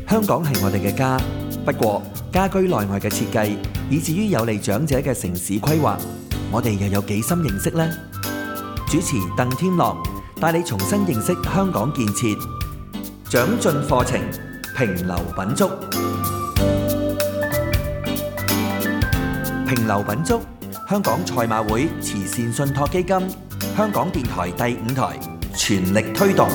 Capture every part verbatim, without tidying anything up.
香港係我哋嘅家，不過家居內外嘅設計，以至於有利長者嘅城市規劃，我哋又有幾深認識呢？主持鄧添樂帶你重新認識香港建設，長進課程，評樓品足。評樓品足，香港賽馬會慈善信託基金、香港電台第五台全力推動。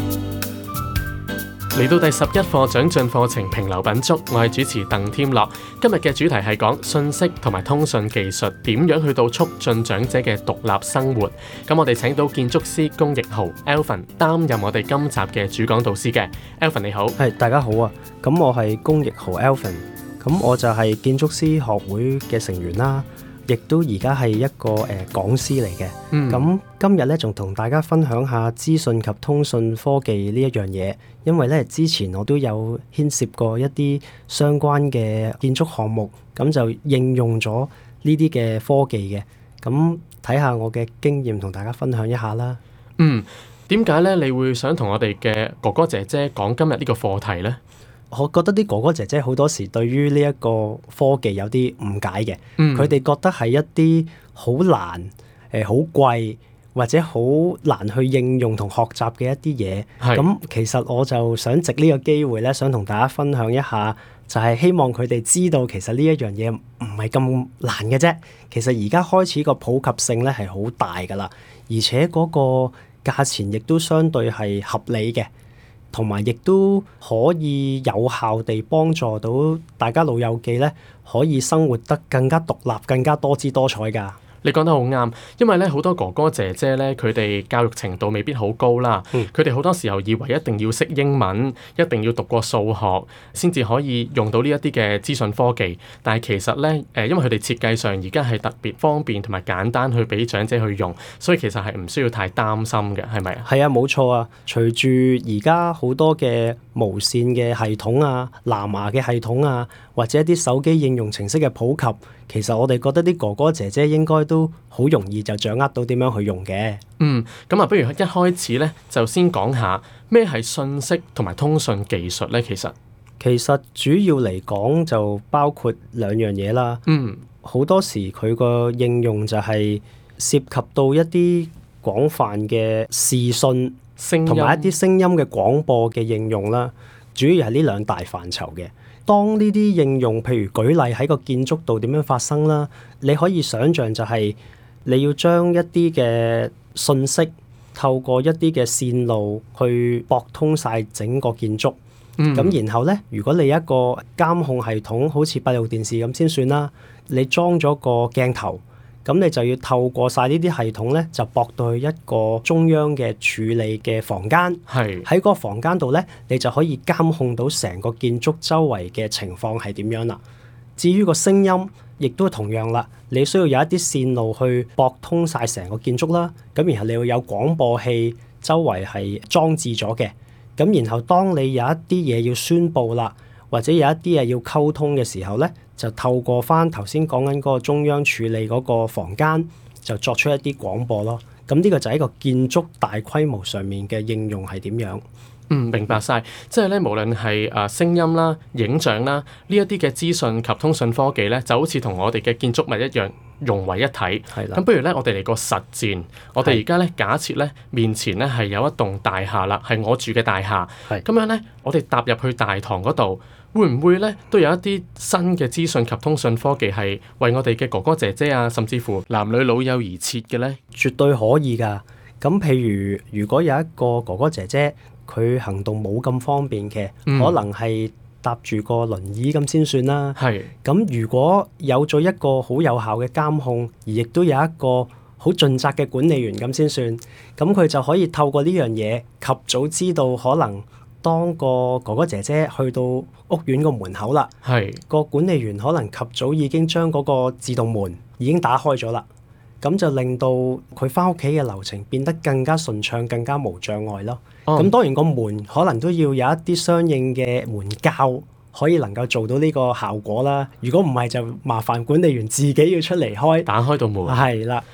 嚟到第十一課長進課程評樓品足，我係主持鄧添樂。今日嘅主題係講信息同埋通訊技術點樣去到促進長者嘅獨立生活。咁我哋請到建築師龔奕豪 Alvin 擔任我哋今集嘅主講導師嘅。Alvin 你好。 係，大家好啊。咁我係龔奕豪 Alvin， 咁我就係建築師學會嘅成員啦，亦都而家係一個誒、呃、講師嚟嘅。咁、嗯、今日咧仲同大家分享下資訊及通訊科技呢一樣嘢，因為咧之前我都有牽涉過一啲相關嘅建築項目，咁就應用咗呢啲嘅科技嘅。咁睇下我嘅經驗同大家分享一下啦。 嗯，點解咧你會想同我哋嘅哥哥姐姐講今日呢個課題呢？ 我覺得啲哥哥姐姐好多時對於呢一個科技有啲誤解嘅，佢哋、嗯、覺得係一啲好難、誒好貴或者好難去應用同學習嘅一啲嘢。咁是其實我就想藉呢個機會咧，想同大家分享一下，就係希望佢哋知道其實呢一樣嘢唔係咁難嘅啫。其實而家開始個普及性咧係好大㗎啦，而且嗰個價錢亦都相對係合理嘅。同埋亦都可以有效地幫助到大家老友記咧，可以生活得更加獨立、更加多姿多彩㗎。 你講得好啱，因為咧好多哥哥姐姐咧，佢哋教育程度未必好高啦。佢哋好多時候以為一定要識英文，一定要讀過數學，先至可以用到呢一啲嘅資訊科技。但係其實咧，誒，因為佢哋設計上而家係特別方便同埋簡單去俾長者去用，所以其實係唔需要太擔心嘅，係咪啊？ 係啊，冇錯啊。隨住而家好多嘅無線嘅系統啊、藍牙嘅系統啊，或者一啲手機應用程式嘅普及，其實我哋覺得啲哥哥姐姐應該都好容易就掌握到點樣去用嘅。 嗯，咁啊，不如一開始咧就先講下咩係信息同埋通訊技術咧。其實其實主要嚟講就包括兩樣嘢啦。嗯，好多時佢個應用就係涉及到一啲廣泛嘅視訊同埋一啲聲音嘅廣播嘅應用啦。主要係呢兩大範疇嘅。當呢啲應用，譬如舉例喺個建築度點樣發生啦，你可以想像就係你要將一啲嘅信息透過一啲嘅線路去駁通晒整個建築。咁、嗯、然後咧，如果你一個監控系統好似閉路電視咁先算啦，你裝咗個鏡頭。咁你就要透過晒呢啲系統咧，就駁到去一個中央嘅處理嘅房間。係喺個房間度咧，你就可以監控到成個建築周圍嘅情況係點樣啦。至於個聲音，亦都同樣啦。你需要有一啲線路去駁通晒成個建築啦。咁然後你要有廣播器周圍係裝置咗嘅。咁然後當你有一啲嘢要宣佈啦，或者有一啲嘢要溝通嘅時候咧，就透過翻頭先講緊嗰個中央處理嗰個房間，就作出一啲廣播咯。咁呢個就係一個建築大規模上面嘅應用係點樣？ 嗯，明白晒。即係咧，無論係誒聲音啦、影像啦，呢一啲嘅資訊及通訊科技咧，就好似同我哋嘅建築物一樣融為一體。係啦。咁不如咧，我哋嚟個實戰。我哋而家咧假設咧面前咧係有一棟大廈啦，係我住嘅大廈。係。咁樣咧，我哋踏入去大堂嗰度。會唔會咧都有一啲新嘅資訊及通訊科技係為我哋嘅哥哥姐姐啊，甚至乎男女老幼而設嘅咧？ 絕對可以㗎。咁譬如如果有一個哥哥姐姐，佢行動冇咁方便嘅，嗯、可能係搭住個輪椅咁先算啦。係。咁如果有咗一個好有效嘅監控，而亦都有一個好盡責嘅管理員咁先算，咁佢就可以透過呢樣嘢及早知道可能。當個哥哥姐姐去到屋苑個門口啦，係個管理員可能及早已經將嗰個自動門已經打開咗啦，咁就令到佢返屋企嘅流程變得更加順暢、更加無障礙咯。咁、哦、當然個門可能都要有一啲相應嘅門鉸，可以能夠做到呢個效果啦。如果唔係，就麻煩管理員自己要出嚟開， 打開道門。 係啦。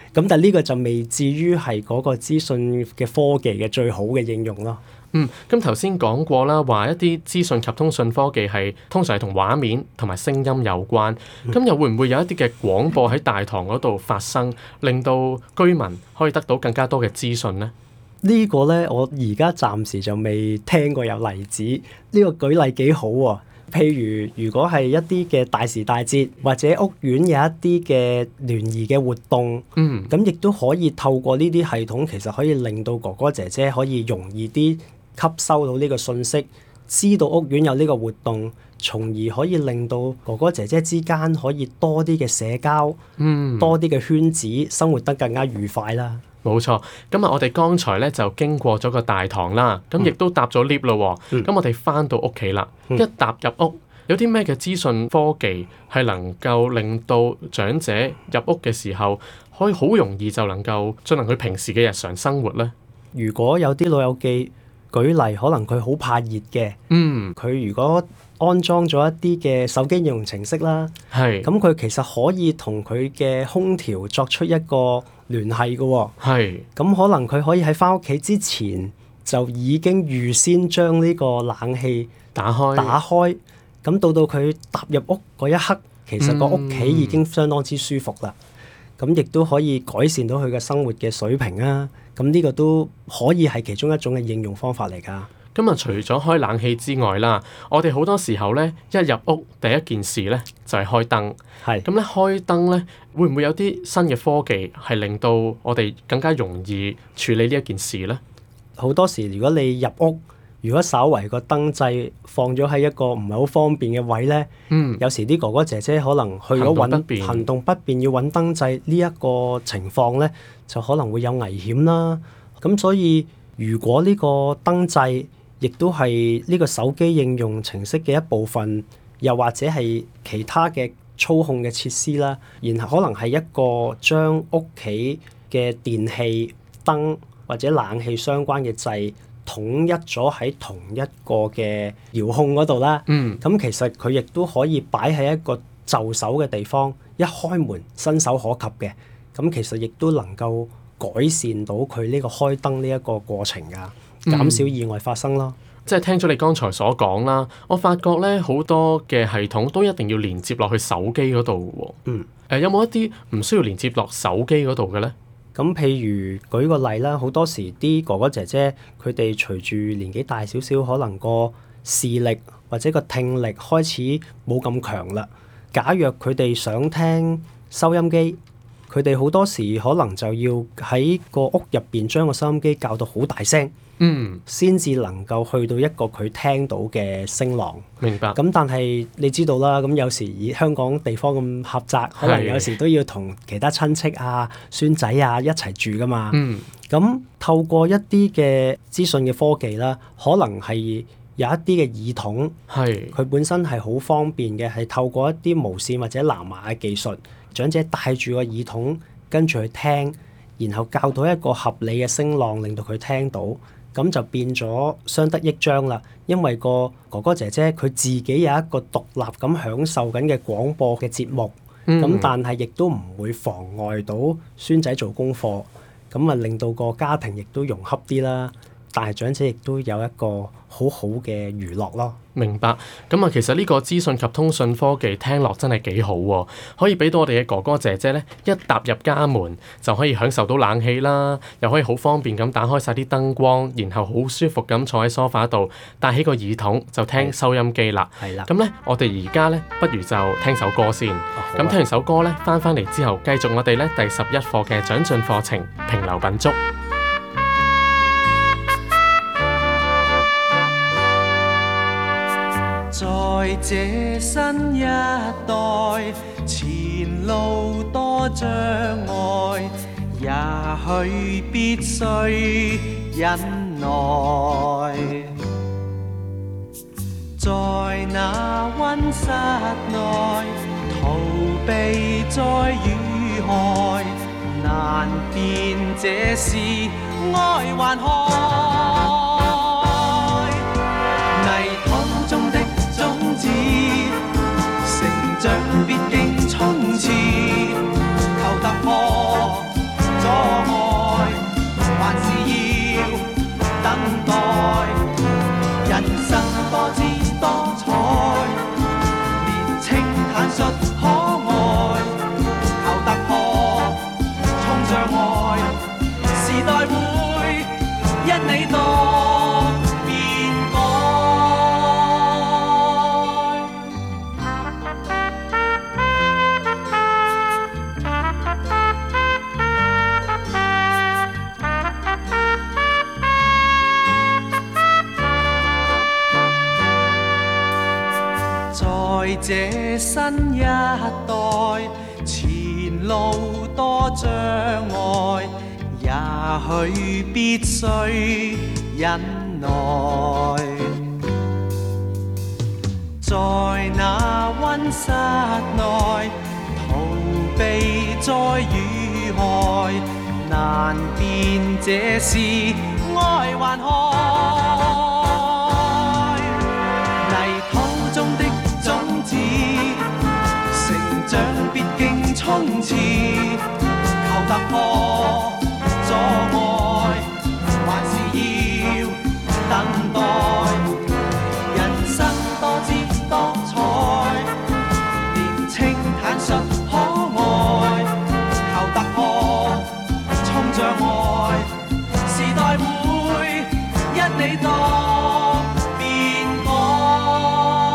咁但係呢個就未至於係嗰個資訊嘅科技嘅最好嘅應用咯。 嗯，咁頭先講過啦，話一啲資訊及通訊科技係通常係同畫面同埋聲音有關，咁、嗯、又會唔會有一啲嘅廣播喺大堂嗰度發生，令到居民可以得到更加多嘅資訊呢？ 呢個呢，我而家暫時就未聽過有例子。呢個舉例幾好喎。譬如如果係一啲嘅大時大節，或者屋苑有一啲嘅聯誼嘅活動， 嗯， 咁亦都可以透過呢啲系統，其實可以令到哥哥姐姐可以容易啲吸收到呢個信息，知道屋苑有呢個活動，從而可以令到哥哥姐姐之間可以多啲嘅社交， 嗯， 多啲嘅圈子，生活得更加愉快啦。 冇錯，咁啊，我哋剛才咧就經過咗個大堂啦，咁亦都搭咗 lift 咯。咁、嗯、我哋翻到屋企啦，嗯、一踏入屋，有啲咩嘅資訊科技係能夠令到長者入屋嘅時候，可以好容易就能夠進行佢平時嘅日常生活咧？ 如果有啲老友記，舉例可能佢好怕熱嘅，嗯，佢如果安裝咗一啲嘅手機應用程式啦，係，咁佢其實可以同佢嘅空調作出一個聯繫嘅喎，係，咁可能佢可以喺返屋企之前就已經預先將呢個冷氣打開， 打開，咁到到佢踏入屋嗰一刻，其實個屋企已經相當之舒服啦，咁亦都可以改善到佢嘅生活嘅水平啊，咁呢個都可以係其中一種嘅應用方法嚟㗎。 咁啊，除咗開冷氣之外啦，我哋好多時候咧，一入屋第一件事咧就係開燈。係咁咧，開燈咧會唔會有啲新嘅科技係令到我哋更加容易處理呢一件事咧？ 好多時如果你入屋，如果稍為個燈掣放咗喺一個唔係好方便嘅位咧，嗯，有時啲哥哥姐姐可能去咗揾行動不便要揾燈掣呢一個情況咧，就可能會有危險啦。咁所以如果呢個燈掣亦都係呢個手機應用程式嘅一部分，又或者係其他嘅操控嘅設施啦，然後可能係一個將屋企嘅電器、燈或者冷氣相關嘅掣統一咗喺同一個嘅遙控嗰度啦。嗯，咁其實佢亦都可以擺喺一個就手嘅地方，一開門伸手可及嘅。咁其實亦都能夠改善到佢呢個開燈呢一個過程㗎。減少意外發生咯、嗯。 即係聽咗你剛才所講啦，我發覺咧好多嘅系統都一定要連接落去手機嗰度喎。嗯。誒、呃，有冇一啲唔需要連接落手機嗰度嘅咧？ 咁譬如舉個例啦，好多時啲哥哥姐姐佢哋隨住年紀大少少，可能個視力或者個聽力開始冇咁強啦。假若佢哋想聽收音機，佢哋好多時可能就要喺個屋入邊將個收音機校到好大聲。嗯，先至能夠去到一個佢聽到嘅聲浪。 明白。咁但係你知道啦，咁有時以香港地方咁狹窄，可能有時都要同其他親戚啊、孫仔啊一齊住噶嘛。嗯。咁透過一啲嘅資訊嘅科技啦，可能係有一啲嘅耳筒，係佢本身係好方便嘅，係透過一啲無線或者藍牙嘅技術，長者戴住個耳筒跟住去聽，然後校到一個合理嘅聲浪，令到佢聽到。咁就變咗相得益彰啦，因為個哥哥姐姐佢自己有一個獨立咁享受緊嘅廣播嘅節目，咁、嗯、但係亦都唔會妨礙到孫仔做功課，咁啊令到個家庭亦都融洽啲啦。但係長者亦都有一個好好嘅娛樂咯。 明白。咁啊，其實呢個資訊及通訊科技聽落真係幾好喎，可以俾到我哋嘅哥哥姐姐咧，一踏入家門就可以享受到冷氣啦，又可以好方便咁打開晒啲燈光，然後好舒服咁坐喺梳化度，戴起個耳筒就聽收音機啦。係啦。咁咧，我哋而家咧，不如就聽首歌先。咁、哦啊、聽完首歌咧，翻返嚟之後，繼續我哋咧第十一課嘅長進課程評流品足。 在這新一代，前路多障礙，也許必須忍耐。在那溫室內，逃避災與害，難辨這是愛還害。成長必經衝刺，求突破， 代會因你多變改。在這新一代，前路多障礙，也許必須忍耐。在那溫室內，逃避災與害，難辨這是愛還害。泥土中的種子，成長必經衝刺，求突破阻礙，還是要等待。人生多姿多彩，年青坦率可愛，求突破衝障礙，時代會因你多變改。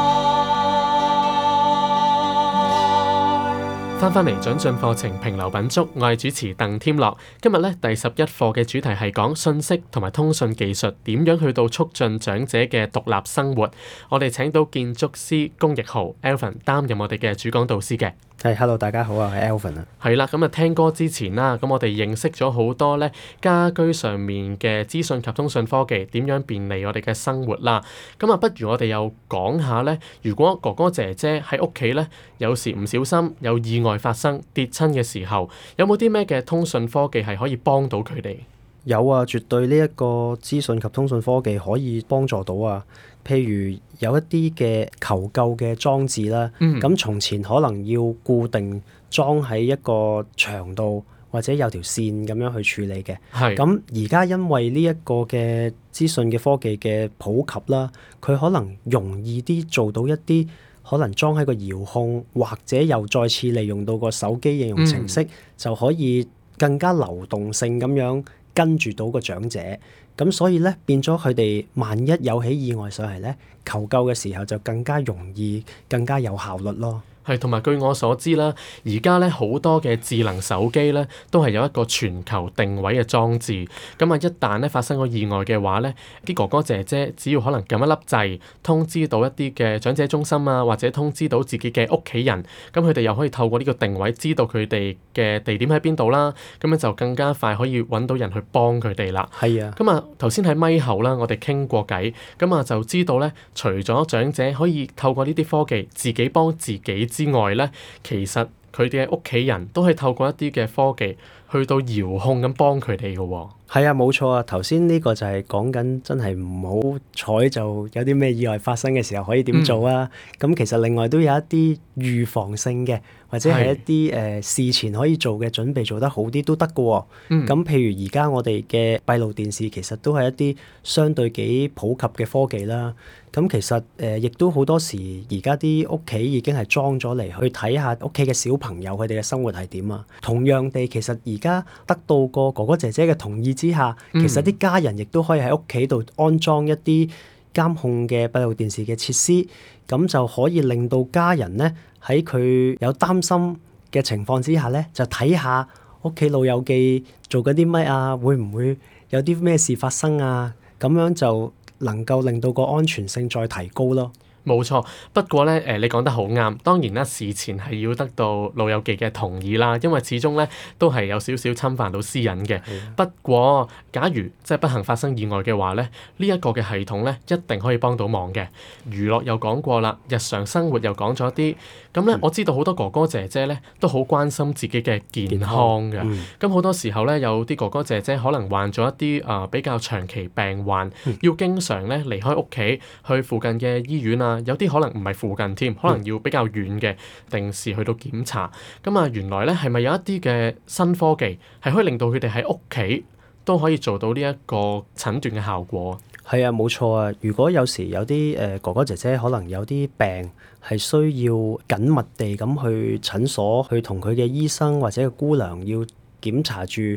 翻返嚟準進課程平流品足，我係主持鄧添樂。今日咧第十一課嘅主題係講信息同埋通訊技術點樣去到促進長者嘅獨立生活。我哋請到建築師龔奕豪 Alvin 擔任我哋嘅主講導師嘅。 係，hello， 大家好啊，我係 Alvin 啊。 係啦，咁啊聽歌之前啦，咁我哋認識咗好多咧家居上面嘅資訊及通訊科技點樣便利我哋嘅生活啦。咁啊，不如我哋又講下咧，如果哥哥姐姐喺屋企咧，有時唔小心有意外發生跌親嘅時候，有冇啲咩嘅通訊科技係可以幫到佢哋？ 有啊，絕對呢一個資訊及通訊科技可以幫助到啊。譬如有一啲嘅求救嘅裝置啦，咁、嗯、從前可能要固定裝喺一個牆度，或者有條線咁樣去處理嘅。係咁而家因為呢一個嘅資訊嘅科技嘅普及啦，佢可能容易啲做到一啲可能裝喺個遙控，或者又再次利用到個手機應用程式，嗯、就可以更加流動性咁樣跟住到個長者。咁所以咧變咗佢哋萬一有起意外上嚟咧，求救嘅時候就更加容易，更加有效率咯。 係，同埋據我所知啦，而家咧好多嘅智能手機咧都係有一個全球定位嘅裝置。咁啊，一旦咧發生咗意外嘅話咧，啲哥哥姐姐只要可能撳一粒掣，通知到一啲嘅長者中心啊，或者通知到自己嘅屋企人，咁佢哋又可以透過呢個定位知道佢哋嘅地點喺邊度啦。咁樣就更加快可以揾到人去幫佢哋啦。係啊。咁啊，頭先喺咪後啦，我哋傾過偈，咁啊就知道咧，除咗長者可以透過呢啲科技自己幫自己之外咧，其實佢哋嘅屋企人都係透過一啲嘅科技去到遙控咁幫佢哋嘅喎。 係啊，冇錯啊。頭先呢個就係講緊真係唔好彩就有啲咩意外發生嘅時候可以點做啊。咁、嗯、其實另外都有一啲預防性嘅，或者係一啲誒、呃、事前可以做嘅準備做得好啲都得嘅喎。咁、嗯、譬如而家我哋嘅閉路電視其實都係一啲相對幾普及嘅科技啦。咁其實誒亦、呃、都好多時而家啲屋企已經係裝咗嚟去睇下屋企嘅小朋友佢哋嘅生活係點啊。同樣地，其實而家得到個哥哥姐姐嘅同意之下，其實啲家人亦都可以喺屋企度安裝一啲監控嘅閉路電視嘅設施，咁就可以令到家人咧喺佢有擔心嘅情況之下咧，就睇下屋企老友記做緊啲乜啊，會唔會有啲咩事發生啊？咁樣就能夠令到個安全性再提高咯。 冇錯，不過咧，誒你講得好啱。當然啦，事前係要得到老友記嘅同意啦，因為始終咧都係有少少侵犯到私隱嘅。不過，假如即係不幸發生意外嘅話咧，呢一個嘅系統咧一定可以幫到忙嘅。娛樂又講過啦，日常生活又講咗啲。咁咧，我知道好多哥哥姐姐咧都好關心自己嘅健康嘅。咁好、嗯、多時候咧，有啲哥哥姐姐可能患咗一啲啊、呃、比較長期病患，嗯、要經常咧離開屋企去附近嘅醫院啊。有啲可能唔係附近添，可能要比較遠嘅，定時去到檢查。咁啊，原來咧係咪有一啲嘅新科技係可以令到佢哋喺屋企都可以做到呢一個診斷嘅效果？ 係啊，冇錯啊。如果有時有啲誒、呃、哥哥姐姐可能有啲病係需要緊密地咁去診所去同佢嘅醫生或者個姑娘要檢查住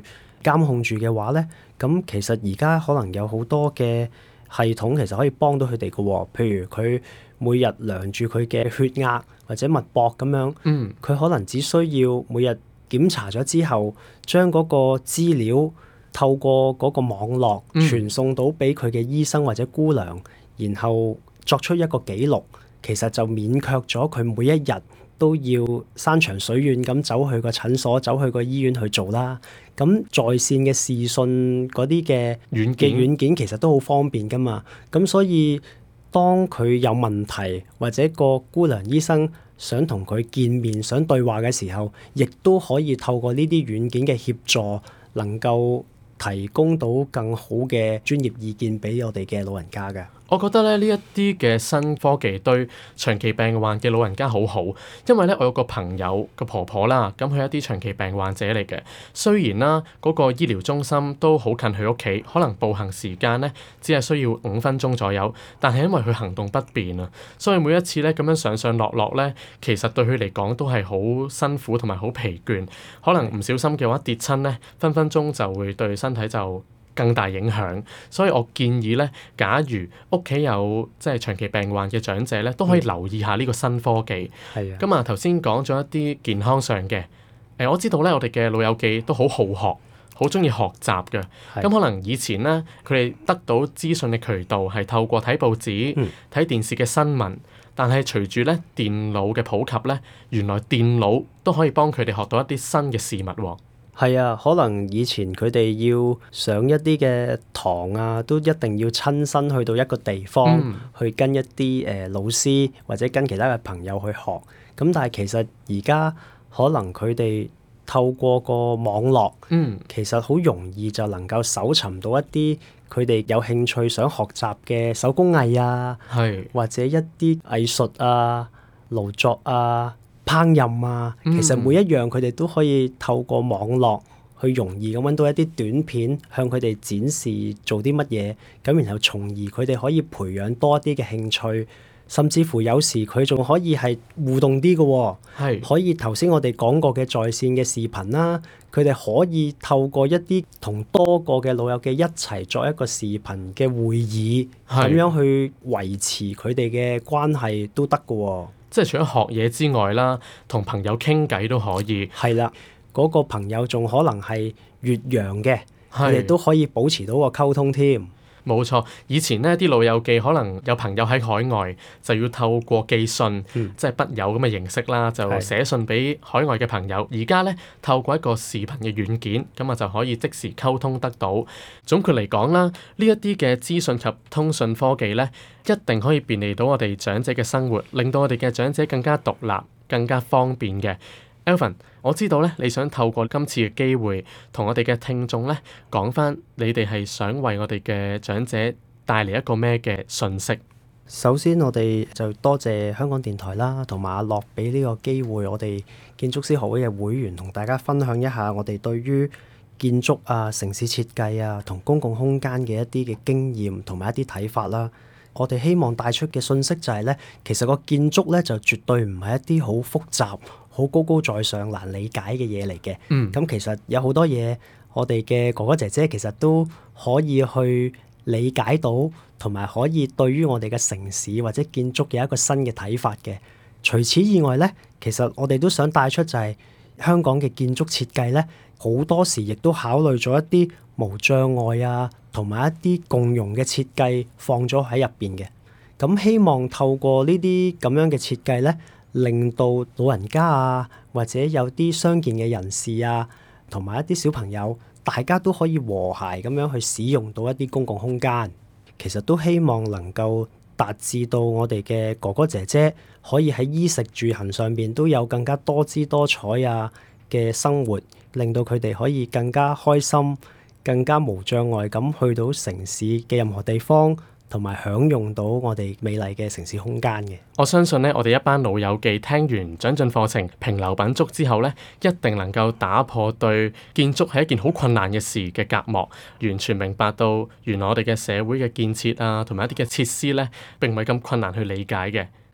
監控住嘅話咧，咁其實而家可能有好多嘅系統其實可以幫到佢哋嘅喎。譬如佢每日量住佢嘅血壓或者脈搏咁樣，佢、 嗯、 可能只需要每日檢查咗之後，將嗰個資料透過嗰個網絡傳送到俾佢嘅醫生或者姑娘，然後作出一個記錄，其實就免卻咗佢每一日都要山長水遠咁走去個診所、走去個醫院去做啦。咁在線嘅視訊嗰啲嘅軟件嘅軟件其實都好方便噶嘛。咁所以當佢有問題或者個姑娘醫生想同佢見面、想對話嘅時候，亦都可以透過呢啲軟件嘅協助，能夠提供到更好嘅專業意見俾我哋嘅老人家嘅。 我覺得咧呢一啲嘅新科技對長期病患嘅老人家好好，因為咧我有個朋友個婆婆啦，咁佢係一啲長期病患者嚟嘅。雖然啦嗰個醫療中心都好近佢屋企，可能步行時間咧只係需要五分鐘左右，但係因為佢行動不便啊，所以每一次咧咁樣上上落落咧，其實對佢嚟講都係好辛苦同埋好疲倦。可能唔小心嘅話跌親咧，分分鐘就會對身體就更大影響，所以我建議咧，假如屋企有即係長期病患嘅長者咧，都可以留意下呢個新科技。 係啊， 咁啊頭先講咗一啲健康上嘅，誒、呃、我知道咧，我哋嘅老友記都好好學，好中意學習嘅。咁可能以前咧，佢哋得到資訊嘅渠道係透過睇報紙、睇、嗯、電視嘅新聞，但係隨住咧電腦嘅普及咧，原來電腦都可以幫佢哋學到一啲新嘅事物喎。 係啊，可能以前佢哋要上一啲嘅堂啊，都一定要親身去到一個地方、嗯、去跟一啲誒、呃、老師或者跟其他嘅朋友去學。咁但係其實而家可能佢哋透過個網絡，嗯、其實好容易就能夠搜尋到一啲佢哋有興趣想學習嘅手工藝啊， 是或者一啲藝術啊、勞作啊、烹飪啊，其實每一樣佢哋都可以透過網絡去容易咁揾到一啲短片，向佢哋展示做啲乜嘢，咁然後從而佢哋可以培養多啲嘅興趣，甚至乎有時佢仲可以係互動啲嘅喎， 係可以頭先我哋講過嘅在線嘅視頻啦，佢哋可以透過一啲同多個嘅老友記一齊作一個視頻嘅會議，咁樣去維持佢哋嘅關係都得嘅喎。 即係除咗學嘢之外啦，同朋友傾偈都可以。 係啦，嗰、那個朋友仲可能係越洋嘅，佢哋都可以保持到個溝通添。 冇錯，以前呢啲老友記可能有朋友喺海外，就要透過寄信，嗯、即係筆友咁嘅形式啦，就寫信俾海外嘅朋友。而家咧透過一個視頻嘅軟件，咁啊就可以即時溝通得到。總括嚟講啦，呢一啲嘅資訊及通訊科技咧，一定可以便利到我哋長者嘅生活，令到我哋嘅長者更加獨立、更加方便嘅。Alvin，我知道咧，你想透過今次嘅機會，同我哋嘅聽眾咧講翻，你哋係想為我哋嘅長者帶嚟一個咩嘅訊息？ 首先，我哋就多謝香港電台啦，同埋阿樂俾呢個機會，我哋建築師學會嘅會員同大家分享一下我哋對於建築啊、城市設計啊同公共空間嘅一啲嘅經驗同埋一啲睇法啦。我哋希望帶出嘅訊息就係咧，其實個建築咧就絕對唔係一啲好複雜、好高高在上、難理解嘅嘢嚟嘅。咁、嗯、其實有好多嘢，我哋嘅哥哥姐姐其實都可以去理解到，同埋可以對於我哋嘅城市或者建築有一個新嘅睇法嘅。除此以外咧，其實我哋都想帶出就係香港嘅建築設計咧，好多時亦都考慮咗一啲無障礙啊，同埋一啲共融嘅設計放咗喺入邊嘅。咁希望透過呢啲咁樣嘅設計咧，令到老人家啊，或者有啲傷健嘅人士啊，同埋一啲小朋友，大家都可以和諧咁樣去使用到一啲公共空間。其實都希望能夠達至到我哋嘅哥哥姐姐可以喺衣食住行上邊都有更加多姿多彩啊嘅生活，令到佢哋可以更加開心、更加無障礙咁去到城市嘅任何地方，同埋享用到我哋美麗嘅城市空間嘅。 我相信咧，我哋一班老友記聽完長進課程評流品足之後咧，一定能夠打破對建築係一件好困難嘅事嘅隔膜，完全明白到原來我哋嘅社會嘅建設啊，同埋一啲嘅設施咧，並唔係咁困難去理解嘅。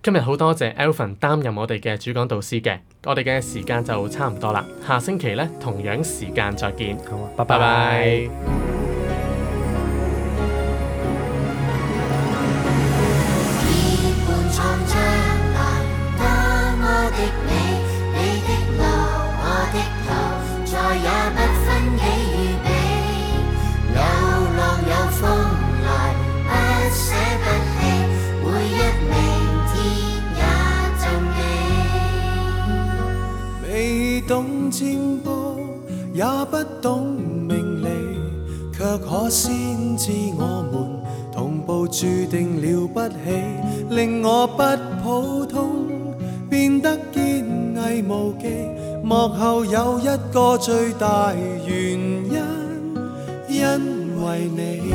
今日好多謝 Alvin 擔任我哋嘅主講導師嘅，我哋嘅時間就差唔多啦，下星期咧同樣時間再見。 好啊，拜拜拜。 拜。 懂占卜，也不懂命理，卻可先知我們同步注定了不起，令我不普通，變得堅毅無忌。幕後有一個最大原因，因為你。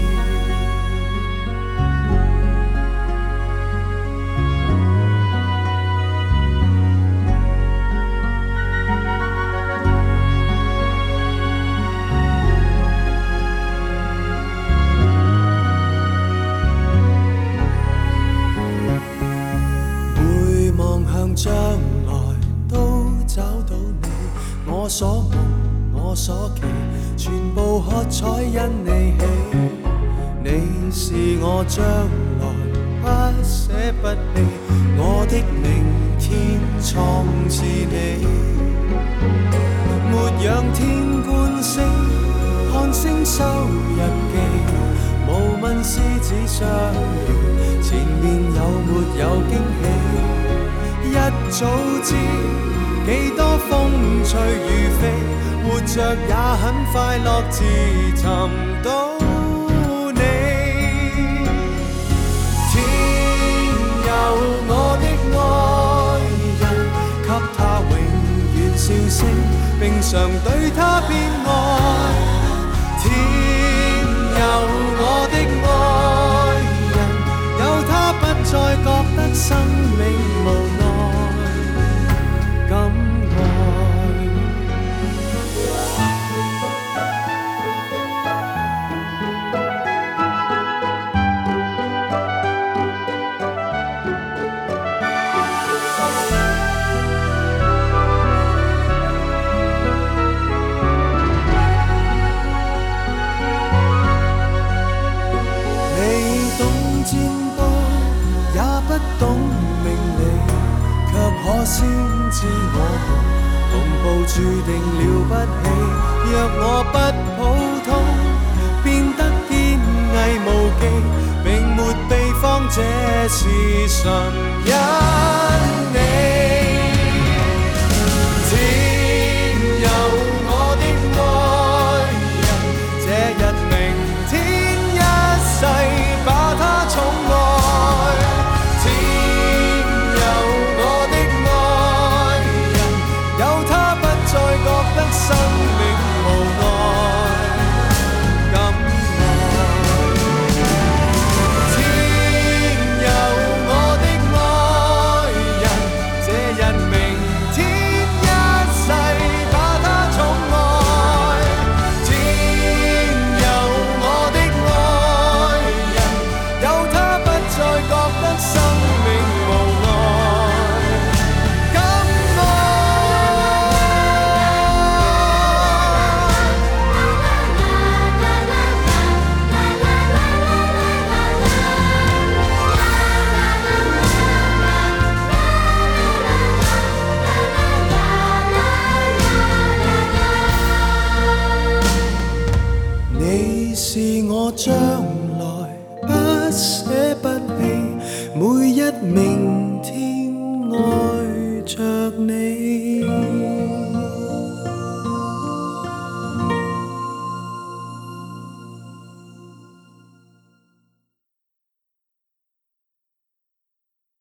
將來都找到你，我所夢我所期，全部喝彩因你起。你是我將來不捨不棄，我的明天創自你。沒仰天觀星，看星收日記，無問獅子相遇，前面有沒有驚喜。一早知幾多風吹雨飛，活着也很快樂，自尋到你。天佑我的愛人，給他永遠笑聲，並常對他偏愛。天佑我的愛人，有他不再覺得生命無奈。先知我們同步注定了不起，若我不普通，變得堅毅無忌，並沒秘方，這是純因你。天佑我的愛人，這日明天一世把他寵愛。生命無奈，敢愛。天佑我的愛人，這日明天一世把他寵愛。天佑我的愛人，有他不再覺得生命無奈。是我將來不捨不棄，每一明